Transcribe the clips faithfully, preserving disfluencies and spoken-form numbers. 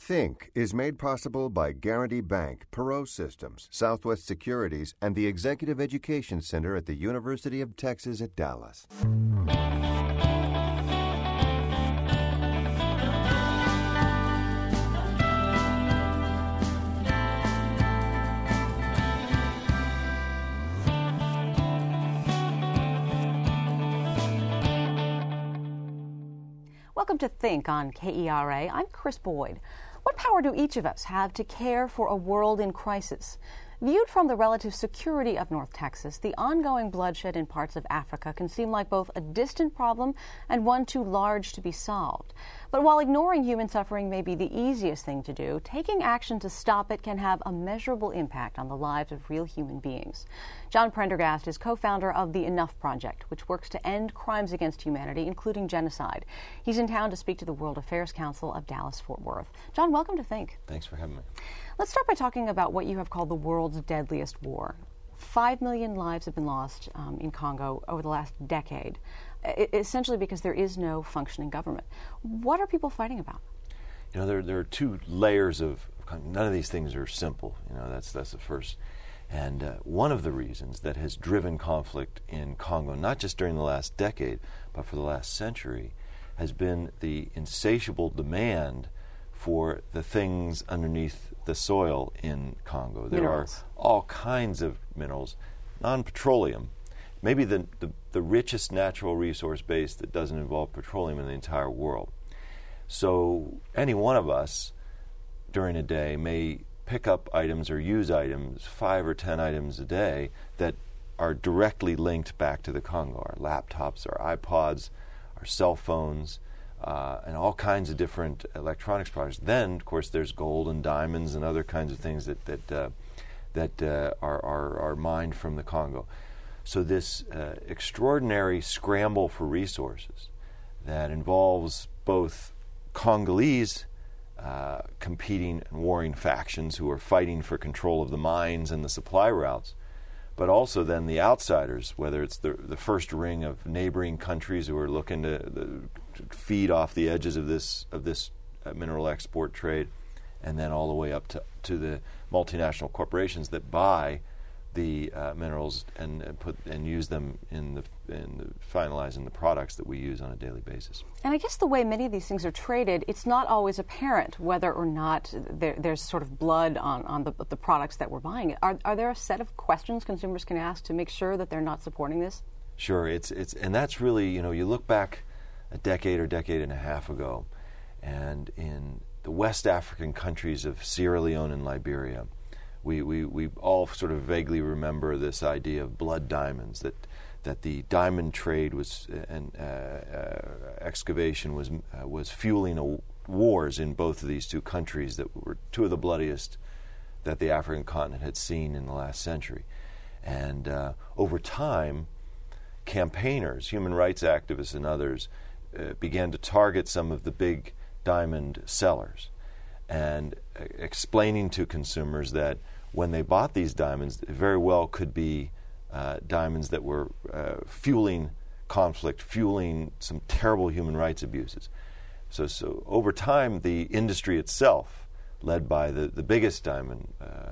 Think is made possible by Guarantee Bank, Perot Systems, Southwest Securities, and the Executive Education Center at the University of Texas at Dallas. Welcome to Think on K E R A. I'm Chris Boyd. What power do each of us have to care for a world in crisis? Viewed from the relative security of North Texas, the ongoing bloodshed in parts of Africa can seem like both a distant problem and one too large to be solved. But while ignoring human suffering may be the easiest thing to do, taking action to stop it can have a measurable impact on the lives of real human beings. John Prendergast is co-founder of the Enough Project, which works to end crimes against humanity, including genocide. He's in town to speak to the World Affairs Council of Dallas-Fort Worth. John, welcome to Think. Thanks for having me. Let's start by talking about what you have called the world's deadliest war. Five million lives have been lost um, in Congo over the last decade, I- essentially because there is no functioning government. What are people fighting about? You know, there there are two layers of, none of these things are simple. You know, that's that's the first. And uh, one of the reasons that has driven conflict in Congo, not just during the last decade, but for the last century, has been the insatiable demand for the things underneath the soil in Congo. There Minerals. are all kinds of minerals, non-petroleum, maybe the, the, the richest natural resource base that doesn't involve petroleum in the entire world. So any one of us during a day may pick up items or use items, five or ten items a day, that are directly linked back to the Congo. Our laptops, our iPods, our cell phones, Uh, and all kinds of different electronics products. Then, of course, there's gold and diamonds and other kinds of things that that uh, that uh, are, are are mined from the Congo. So this uh, extraordinary scramble for resources that involves both Congolese uh, competing and warring factions who are fighting for control of the mines and the supply routes, but also then the outsiders, whether it's the the first ring of neighboring countries who are looking to, the, to feed off the edges of this of this uh, mineral export trade, and then all the way up to, to the multinational corporations that buy the uh, minerals and, and put and use them in the in the, finalizing the products that we use on a daily basis. And I guess the way many of these things are traded, it's not always apparent whether or not there, there's sort of blood on, on the, the products that we're buying. Are, are there a set of questions consumers can ask to make sure that they're not supporting this? Sure, it's it's and that's really, you know, you look back a decade or decade and a half ago, and in the West African countries of Sierra Leone and Liberia, we, we, we all sort of vaguely remember this idea of blood diamonds, that that the diamond trade was and uh, uh, excavation was uh, was fueling a wars in both of these two countries that were two of the bloodiest that the African continent had seen in the last century. And uh, over time, campaigners, human rights activists and others, uh, began to target some of the big diamond sellers and uh, explaining to consumers that when they bought these diamonds, it very well could be uh, diamonds that were uh, fueling conflict, fueling some terrible human rights abuses. So, so over time, the industry itself, led by the, the biggest diamond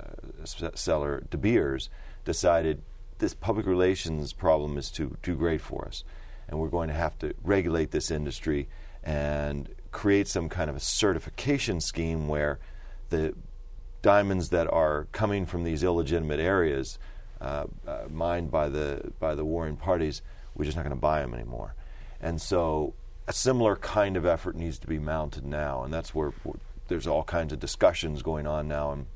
uh, seller, De Beers, decided this public relations problem is too too great for us, and we're going to have to regulate this industry and create some kind of a certification scheme where the diamonds that are coming from these illegitimate areas, uh, uh, mined by the by the warring parties, we're just not going to buy them anymore. And so a similar kind of effort needs to be mounted now, and that's where, where there's all kinds of discussions going on now in,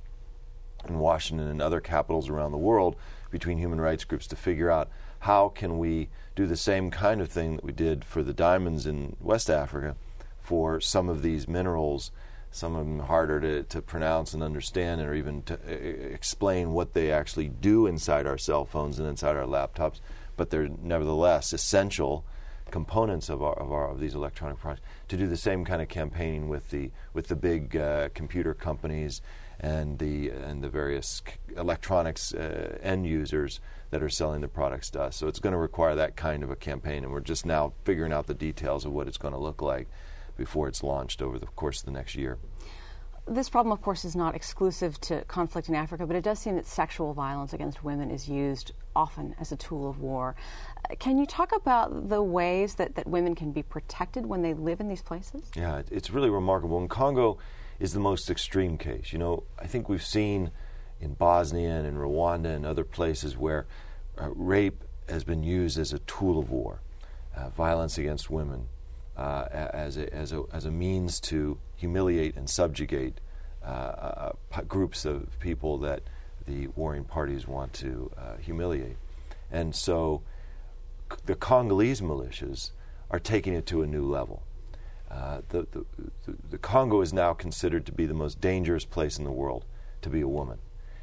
in Washington and other capitals around the world between human rights groups to figure out how can we do the same kind of thing that we did for the diamonds in West Africa for some of these minerals, some of them harder to, to pronounce and understand, or even to uh, explain what they actually do inside our cell phones and inside our laptops, but they're nevertheless essential components of our, of our of these electronic products. To do the same kind of campaigning with the with the big uh, computer companies and the and the various electronics uh, end users that are selling the products to us. So it's going to require that kind of a campaign, and we're just now figuring out the details of what it's going to look like before it's launched over the course of the next year. This problem, of course, is not exclusive to conflict in Africa, but it does seem that sexual violence against women is used often as a tool of war. Uh, can you talk about the ways that, that women can be protected when they live in these places? Yeah, it's really remarkable. And Congo is the most extreme case. You know, I think we've seen in Bosnia and in Rwanda and other places where uh, rape has been used as a tool of war, uh, violence against women uh, as, a, as, a, as a means to humiliate and subjugate uh, uh, p- groups of people that the warring parties want to uh, humiliate. And so c- the Congolese militias are taking it to a new level. Uh, the, the, the, the Congo is now considered to be the most dangerous place in the world to be a woman.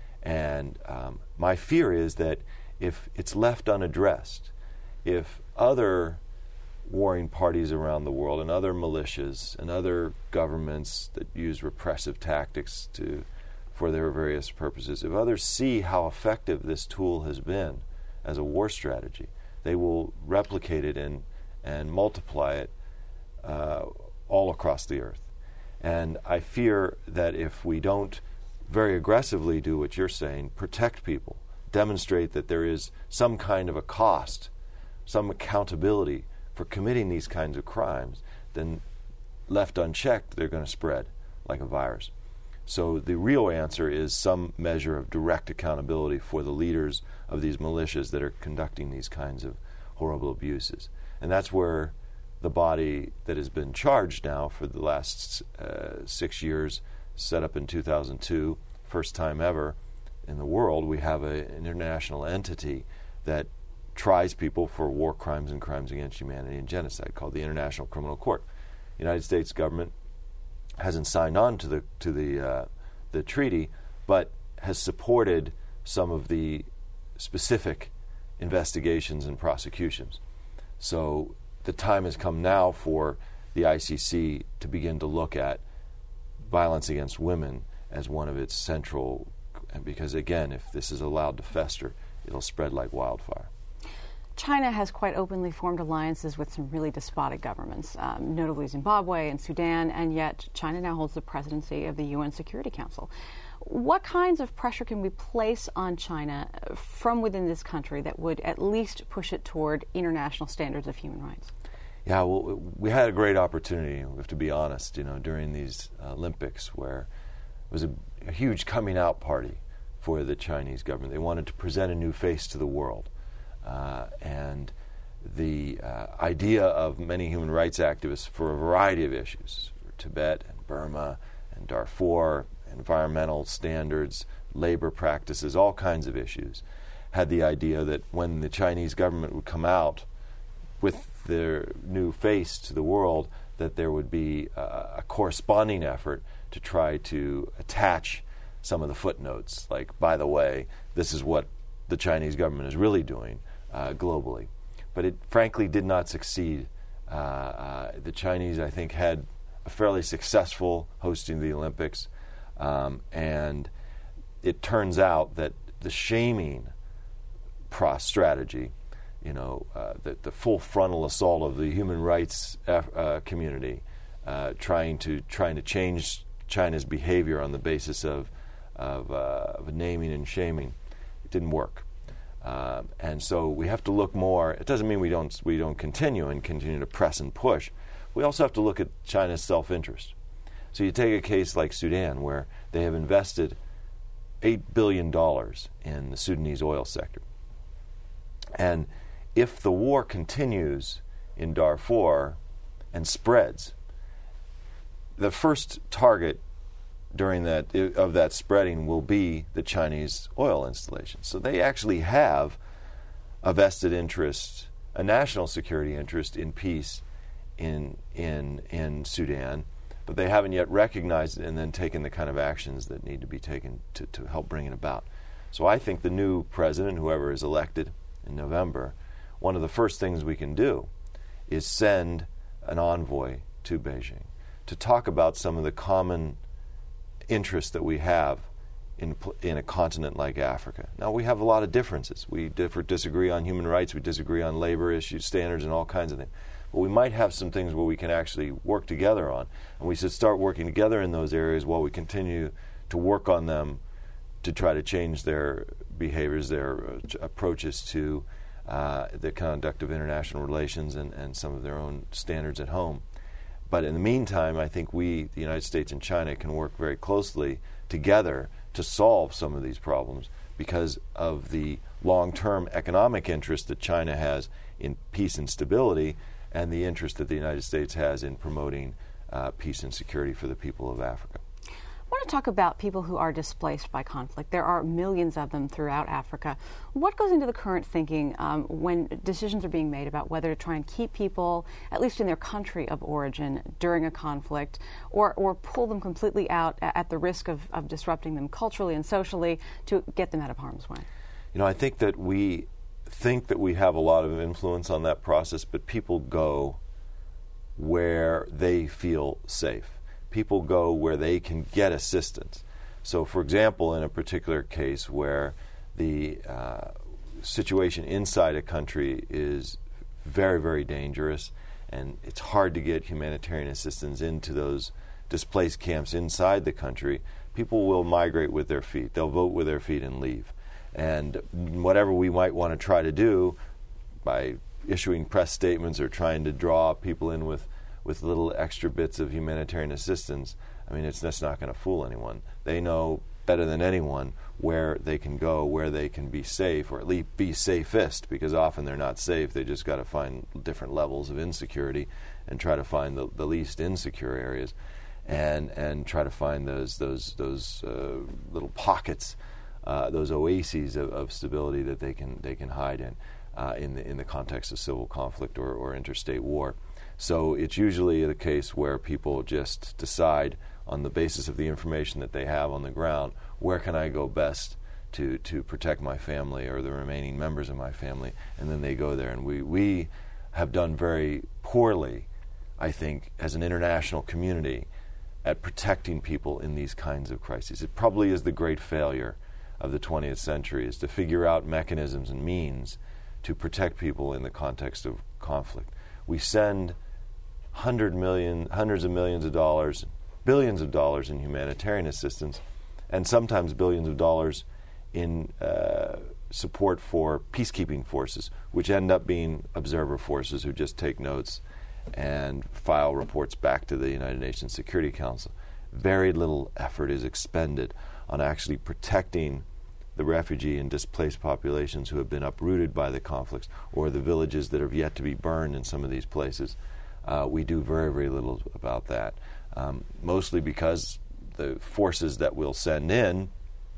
And um, my fear is that if it's left unaddressed, if other warring parties around the world and other militias and other governments that use repressive tactics to for their various purposes, if others see how effective this tool has been as a war strategy, they will replicate it and, and multiply it uh, all across the earth. And I fear that if we don't very aggressively do what you're saying, protect people, demonstrate that there is some kind of a cost, some accountability for committing these kinds of crimes, then left unchecked, they're going to spread like a virus. So the real answer is some measure of direct accountability for the leaders of these militias that are conducting these kinds of horrible abuses. And that's where the body that has been charged now for the last uh, six years, set up in two thousand two, first time ever in the world, we have a, an international entity that tries people for war crimes and crimes against humanity and genocide called the International Criminal Court. The United States government hasn't signed on to the to the uh, the treaty, but has supported some of the specific investigations and prosecutions. So the time has come now for the I C C to begin to look at violence against women as one of its central, because again, if this is allowed to fester, it'll spread like wildfire. China has quite openly formed alliances with some really despotic governments, um, notably Zimbabwe and Sudan, and yet China now holds the presidency of the U N Security Council. What kinds of pressure can we place on China from within this country that would at least push it toward international standards of human rights? Yeah, well, we had a great opportunity, we have to be honest, you know, during these Olympics, where it was a, a huge coming out party for the Chinese government. They wanted to present a new face to the world. Uh, and the uh, idea of many human rights activists for a variety of issues, Tibet and Burma and Darfur, environmental standards, labor practices, all kinds of issues, had the idea that when the Chinese government would come out with their new face to the world, that there would be uh, a corresponding effort to try to attach some of the footnotes, like, by the way, this is what the Chinese government is really doing uh, globally. But it frankly did not succeed. Uh, uh, the Chinese, I think, had a fairly successful hosting of the Olympics, um, and it turns out that the shaming pro- strategy, you know, uh, the, the full frontal assault of the human rights uh, community, uh, trying to trying to change China's behavior on the basis of of, uh, of naming and shaming, it didn't work. Uh, and so we have to look more. It doesn't mean we don't we don't continue and continue to press and push. We also have to look at China's self-interest. So you take a case like Sudan, where they have invested eight billion dollars in the Sudanese oil sector. And if the war continues in Darfur and spreads, the first target during that of that spreading will be the Chinese oil installations. So they actually have a vested interest, a national security interest in peace in in in Sudan, but they haven't yet recognized it and then taken the kind of actions that need to be taken to, to help bring it about. So I think the new president, whoever is elected in November, one of the first things we can do is send an envoy to Beijing to talk about some of the common interests that we have in, in a continent like Africa. Now, we have a lot of differences. We differ, disagree on human rights, we disagree on labor issues, standards, and all kinds of things. But we might have some things where we can actually work together on. And we should start working together in those areas while we continue to work on them to try to change their behaviors, their uh, approaches to uh, the conduct of international relations and, and some of their own standards at home. But in the meantime, I think we, the United States and China, can work very closely together to solve some of these problems because of the long-term economic interest that China has in peace and stability and the interest that the United States has in promoting uh, peace and security for the people of Africa. I want to talk about people who are displaced by conflict. There are millions of them throughout Africa. What goes into the current thinking um, when decisions are being made about whether to try and keep people, at least in their country of origin, during a conflict, or, or pull them completely out at the risk of, of disrupting them culturally and socially to get them out of harm's way? You know, I think that we think that we have a lot of influence on that process, but people go where they feel safe. People go where they can get assistance. So, for example, in a particular case where the uh, situation inside a country is very, very dangerous and it's hard to get humanitarian assistance into those displaced camps inside the country, people will migrate with their feet. They'll vote with their feet and leave. And whatever we might want to try to do by issuing press statements or trying to draw people in with with little extra bits of humanitarian assistance, I mean, it's that's not going to fool anyone. They know better than anyone where they can go, where they can be safe, or at least be safest, because often they're not safe. They just got to find different levels of insecurity and try to find the, the least insecure areas and and try to find those those those uh, little pockets, uh, those oases of, of stability that they can they can hide in uh, in the in the context of civil conflict or, or interstate war. So it's usually the case where people just decide on the basis of the information that they have on the ground, where can I go best to, to protect my family or the remaining members of my family, and then they go there. And we, we have done very poorly, I think, as an international community at protecting people in these kinds of crises. It probably is the great failure of the twentieth century, is to figure out mechanisms and means to protect people in the context of conflict. We send hundred million, hundreds of millions of dollars, billions of dollars in humanitarian assistance, and sometimes billions of dollars in uh, support for peacekeeping forces, which end up being observer forces who just take notes and file reports back to the United Nations Security Council. Very little effort is expended on actually protecting the refugee and displaced populations who have been uprooted by the conflicts, or the villages that have yet to be burned in some of these places. Uh, we do very, very little about that, um, mostly because the forces that we'll send in,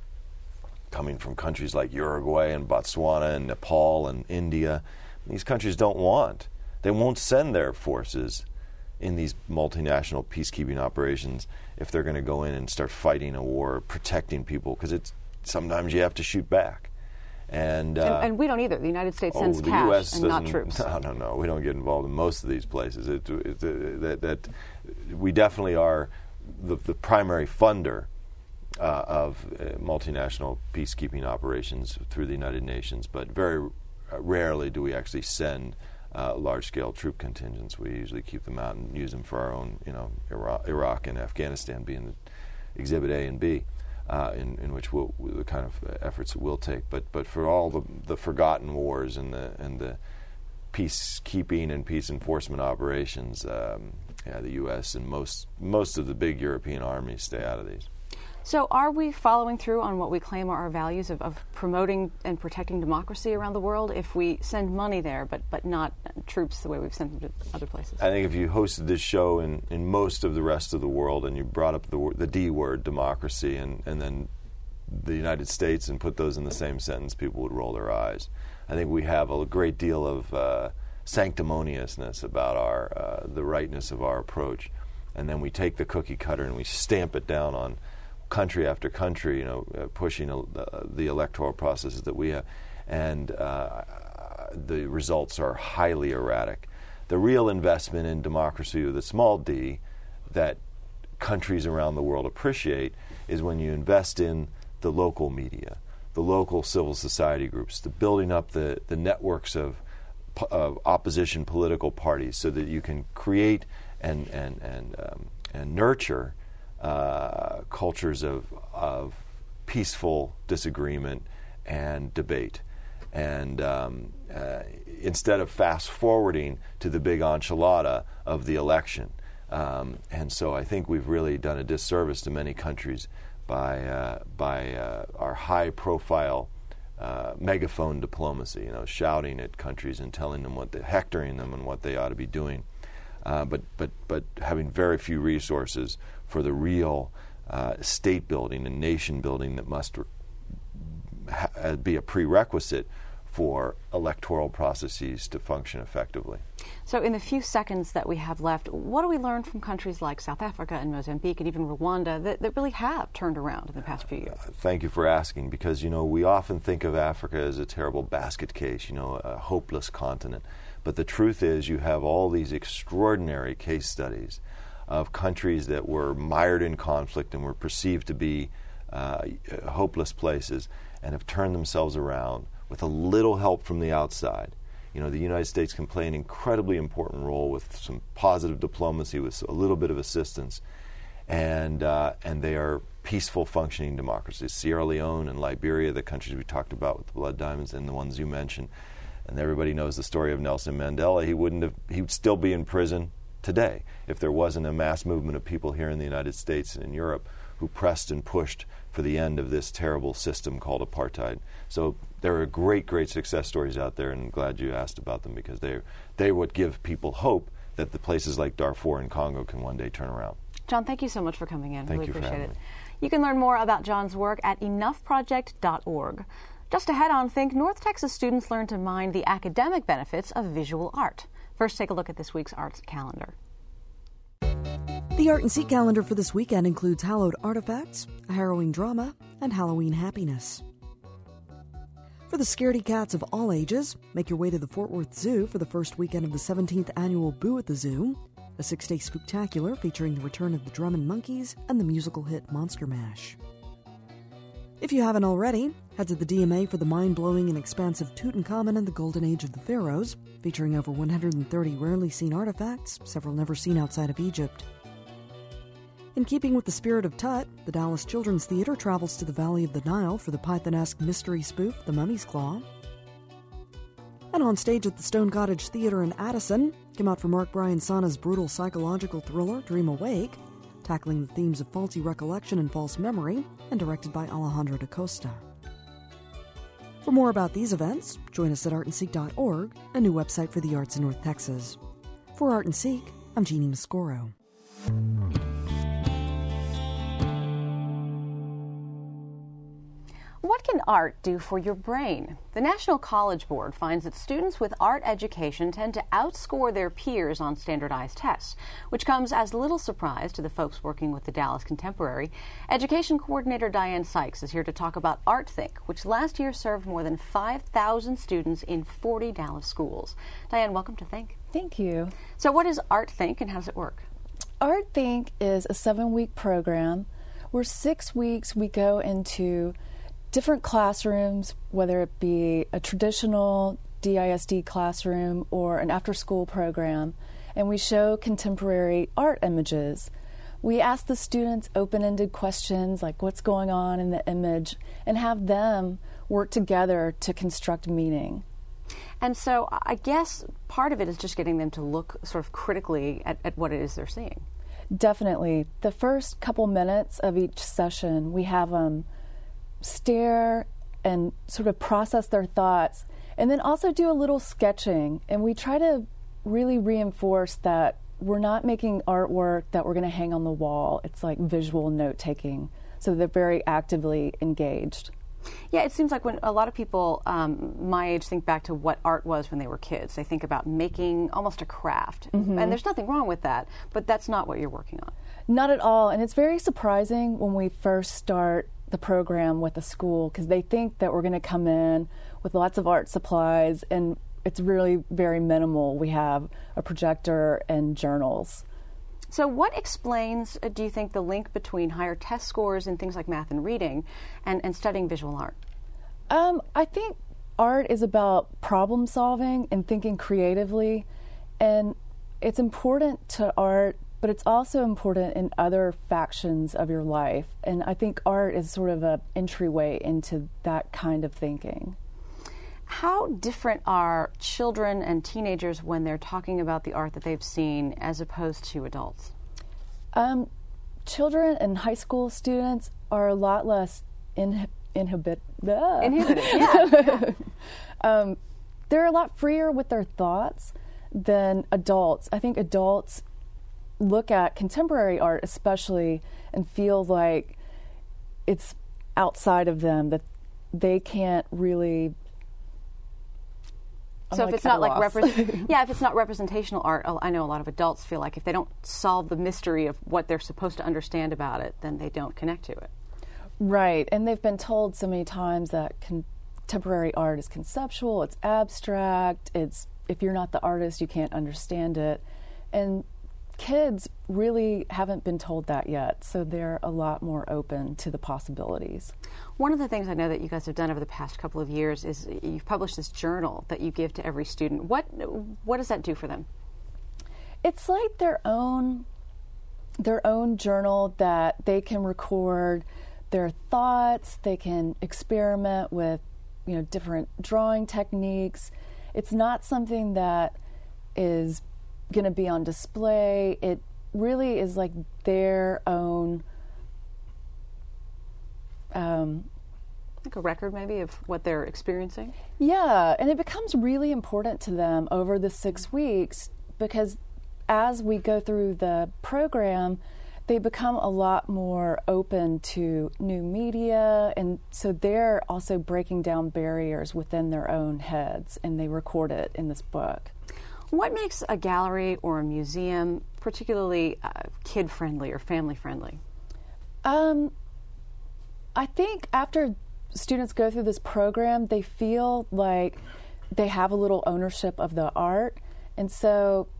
coming from countries like Uruguay and Botswana and Nepal and India, these countries don't want. They won't send their forces in these multinational peacekeeping operations if they're going to go in and start fighting a war, protecting people, because it's sometimes you have to shoot back. And, uh, and, and we don't either. The United States oh, sends the cash U S and not troops. No, no, no. We don't get involved in most of these places. It, it, it, that, that we definitely are the, the primary funder uh, of uh, multinational peacekeeping operations through the United Nations, but very uh, rarely do we actually send uh, large-scale troop contingents. We usually keep them out and use them for our own, you know, Iraq, Iraq and Afghanistan being the Exhibit A and B. Uh, in, in which we'll, the kind of efforts that we'll take, but but for all the, the forgotten wars and the and the peacekeeping and peace enforcement operations, um, yeah, the U S and most most of the big European armies stay out of these. So are we following through on what we claim are our values of, of promoting and protecting democracy around the world if we send money there but, but not troops the way we've sent them to other places? I think if you hosted this show in, in most of the rest of the world and you brought up the, the D word, democracy, and, and then the United States and put those in the same sentence, people would roll their eyes. I think we have a great deal of uh, sanctimoniousness about our uh, the rightness of our approach. And then we take the cookie cutter and we stamp it down on country after country, you know, uh, pushing uh, the electoral processes that we have, and uh, the results are highly erratic. The real investment in democracy with a small d that countries around the world appreciate is when you invest in the local media, the local civil society groups, the building up the, the networks of, of opposition political parties so that you can create and, and, and, um, and nurture uh, cultures of, of peaceful disagreement and debate. And um, uh, instead of fast forwarding to the big enchilada of the election. Um, and so I think we've really done a disservice to many countries by uh, by uh, our high-profile uh, megaphone diplomacy, you know, shouting at countries and telling them what, they, hectoring them and what they ought to be doing, uh, but but but having very few resources for the real uh, state building and nation building that must re- ha- be a prerequisite for electoral processes to function effectively. So in the few seconds that we have left, what do we learn from countries like South Africa and Mozambique and even Rwanda that, that really have turned around in the past few years? Uh, thank you for asking, because, you know, we often think of Africa as a terrible basket case, you know, a hopeless continent. But the truth is you have all these extraordinary case studies of countries that were mired in conflict and were perceived to be uh, hopeless places and have turned themselves around with a little help from the outside. You know, the United States can play an incredibly important role with some positive diplomacy, with a little bit of assistance, and uh, and they are peaceful, functioning democracies. Sierra Leone and Liberia, the countries we talked about with the Blood Diamonds, and the ones you mentioned, and everybody knows the story of Nelson Mandela. He wouldn't have, he would still be in prison today if there wasn't a mass movement of people here in the United States and in Europe who pressed and pushed for the end of this terrible system called apartheid. So there are great, great success stories out there, and I'm glad you asked about them, because they they would give people hope that the places like Darfur and Congo can one day turn around. John, thank you so much for coming in. Thank really you for appreciate having it. me. You can learn more about John's work at enough project dot org. Just ahead on Think, North Texas students learn to mine the academic benefits of visual art. First, take a look at this week's arts calendar. The Art and Seek calendar for this weekend includes hallowed artifacts, a harrowing drama, and Halloween happiness. For the scaredy cats of all ages, make your way to the Fort Worth Zoo for the first weekend of the seventeenth annual Boo at the Zoo, a six-day spooktacular featuring the return of the Drummond Monkeys and the musical hit Monster Mash. If you haven't already, head to the D M A for the mind-blowing and expansive Tutankhamun and the Golden Age of the Pharaohs, featuring over one hundred thirty rarely seen artifacts, several never seen outside of Egypt. In keeping with the spirit of Tut, the Dallas Children's Theater travels to the Valley of the Nile for the Python-esque mystery spoof, The Mummy's Claw. And on stage at the Stone Cottage Theater in Addison, come out for Mark Brian Sana's brutal psychological thriller, Dream Awake, tackling the themes of faulty recollection and false memory, and directed by Alejandro da Costa. For more about these events, join us at art and seek dot org, a new website for the arts in North Texas. For Art and Seek, I'm Jeannie Mascoro. What can art do for your brain? The National College Board finds that students with art education tend to outscore their peers on standardized tests, which comes as little surprise to the folks working with the Dallas Contemporary. Education Coordinator Diane Sykes is here to talk about ArtThink, which last year served more than five thousand students in forty Dallas schools. Diane, welcome to Think. Thank you. So what is ArtThink and how does it work? ArtThink is a seven-week program where six weeks we go into different classrooms, whether it be a traditional D I S D classroom or an after-school program, and we show contemporary art images. We ask the students open-ended questions like what's going on in the image and have them work together to construct meaning. And so I guess part of it is just getting them to look sort of critically at, at what it is they're seeing. Definitely. The first couple minutes of each session, we have them stare and sort of process their thoughts, and then also do a little sketching. And we try to really reinforce that we're not making artwork that we're going to hang on the wall. It's like visual note-taking, so they're very actively engaged. Yeah, it seems like when a lot of people um, my age think back to what art was when they were kids, they think about making almost a craft. Mm-hmm. And there's nothing wrong with that, but that's not what you're working on. Not at all, and it's very surprising when we first start the program with a school, because they think that we're going to come in with lots of art supplies, and it's really very minimal. We have a projector and journals. So what explains, uh, do you think, the link between higher test scores in things like math and reading and, and studying visual art? Um, I think art is about problem solving and thinking creatively, and it's important to art, but it's also important in other factions of your life. And I think art is sort of an entryway into that kind of thinking. How different are children and teenagers when they're talking about the art that they've seen as opposed to adults? Um, children and high school students are a lot less inhib- inhibit- uh. inhibited. Yeah. yeah. um, they're a lot freer with their thoughts than adults. I think adults look at contemporary art especially and feel like it's outside of them, that they can't really... I'm so like if it's not like repre- yeah, if it's not representational art, I know a lot of adults feel like if they don't solve the mystery of what they're supposed to understand about it, then they don't connect to it. Right, and they've been told so many times that contemporary art is conceptual, it's abstract, it's if you're not the artist, you can't understand it. And kids really haven't been told that yet, so they're a lot more open to the possibilities. One of the things I know that you guys have done over the past couple of years is you've published this journal that you give to every student. What what does that do for them? It's like their own their own journal that they can record their thoughts, they can experiment with, you know, different drawing techniques. It's not something that is going to be on display. It really is like their own um, like a record maybe of what they're experiencing. Yeah, and it becomes really important to them over the six weeks because as we go through the program, they become a lot more open to new media, and so they're also breaking down barriers within their own heads, and they record it in this book. What makes a gallery or a museum particularly uh, kid-friendly or family-friendly? Um, I think after students go through this program, they feel like they have a little ownership of the art, and so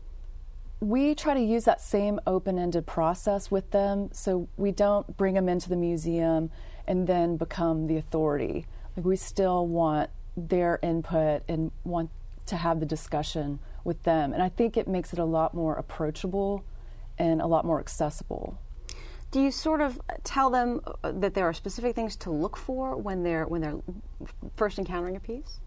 we try to use that same open-ended process with them, so we don't bring them into the museum and then become the authority. Like, we still want their input and want to have the discussion with them, and I think it makes it a lot more approachable and a lot more accessible. Do you sort of tell them that there are specific things to look for when they're when they're first encountering a piece?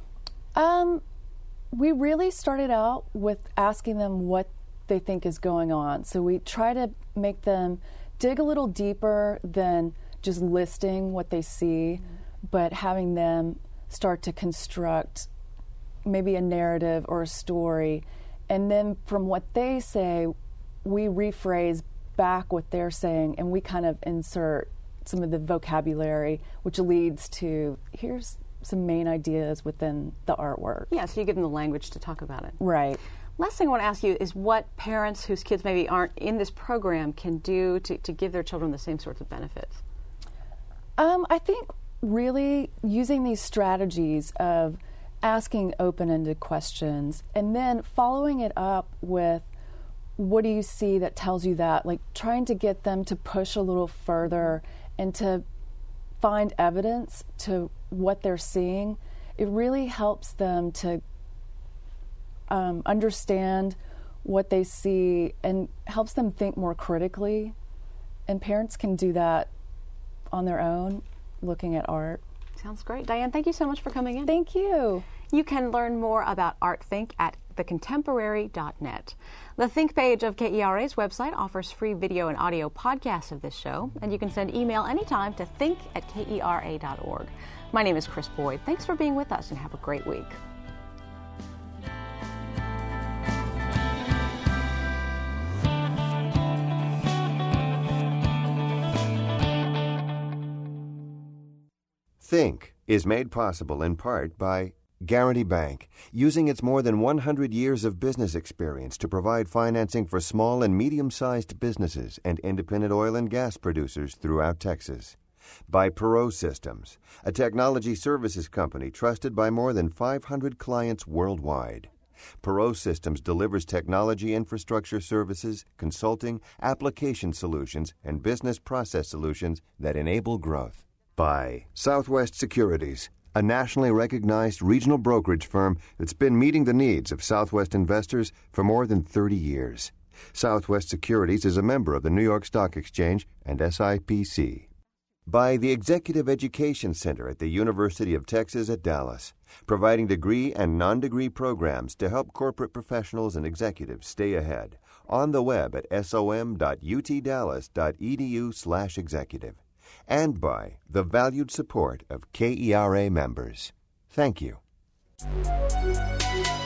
Um, we really started out with asking them what they think is going on. So we try to make them dig a little deeper than just listing what they see, mm-hmm. but having them start to construct maybe a narrative or a story. And then from what they say, we rephrase back what they're saying, and we kind of insert some of the vocabulary, which leads to, here's some main ideas within the artwork. Yeah, so you give them the language to talk about it. Right. Last thing I want to ask you is what parents whose kids maybe aren't in this program can do to, to give their children the same sorts of benefits? Um, I think really using these strategies of asking open-ended questions and then following it up with what do you see that tells you that, like trying to get them to push a little further and to find evidence to what they're seeing. It really helps them to Um, understand what they see and helps them think more critically. And parents can do that on their own, looking at art. Sounds great. Diane, thank you so much for coming in. Thank you. You can learn more about ArtThink at the contemporary dot net. The Think page of K E R A's website offers free video and audio podcasts of this show, and you can send email anytime to think at K E R A dot org. My name is Chris Boyd. Thanks for being with us, and have a great week. Think is made possible in part by Guarantee Bank, using its more than one hundred years of business experience to provide financing for small and medium-sized businesses and independent oil and gas producers throughout Texas. By Perot Systems, a technology services company trusted by more than five hundred clients worldwide. Perot Systems delivers technology infrastructure services, consulting, application solutions, and business process solutions that enable growth. By Southwest Securities, a nationally recognized regional brokerage firm that's been meeting the needs of Southwest investors for more than thirty years. Southwest Securities is a member of the New York Stock Exchange and S I P C. By the Executive Education Center at the University of Texas at Dallas, providing degree and non-degree programs to help corporate professionals and executives stay ahead. On the web at som.utdallas.edu slash executive. And by the valued support of K E R A members. Thank you.